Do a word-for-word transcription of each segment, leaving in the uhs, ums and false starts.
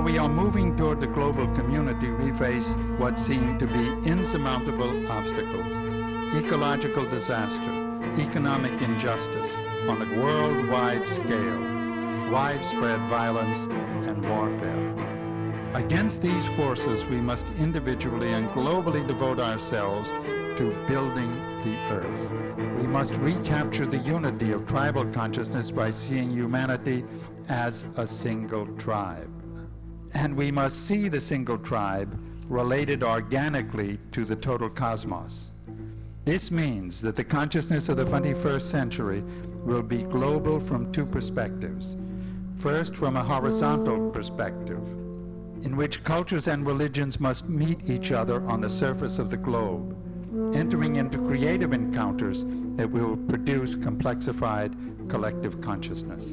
we are moving toward the global community, we face what seem to be insurmountable obstacles: ecological disaster, economic injustice on a worldwide scale, widespread violence, and warfare. Against these forces, we must individually and globally devote ourselves to building the earth. We must recapture the unity of tribal consciousness by seeing humanity as a single tribe. And we must see the single tribe related organically to the total cosmos. This means that the consciousness of the twenty-first century will be global from two perspectives. First, from a horizontal perspective, in which cultures and religions must meet each other on the surface of the globe, entering into creative encounters that will produce complexified collective consciousness.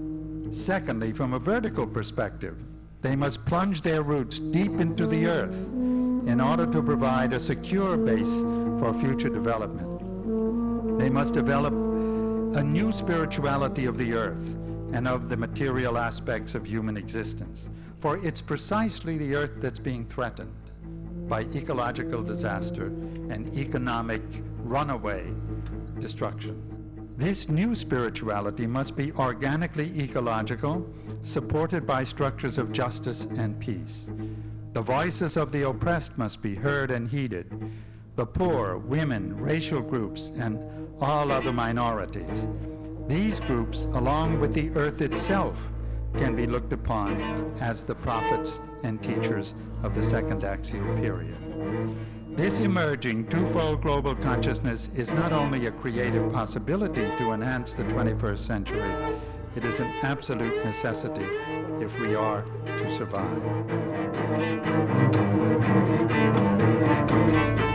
Secondly, from a vertical perspective, they must plunge their roots deep into the earth in order to provide a secure base for future development. They must develop a new spirituality of the earth and of the material aspects of human existence, for it's precisely the earth that's being threatened by ecological disaster and economic runaway destruction. This new spirituality must be organically ecological, supported by structures of justice and peace. The voices of the oppressed must be heard and heeded. The poor, women, racial groups, and all other minorities. These groups, along with the earth itself, can be looked upon as the prophets and teachers of the second axial period. This emerging twofold global consciousness is not only a creative possibility to enhance the twenty-first century, it is an absolute necessity if we are to survive.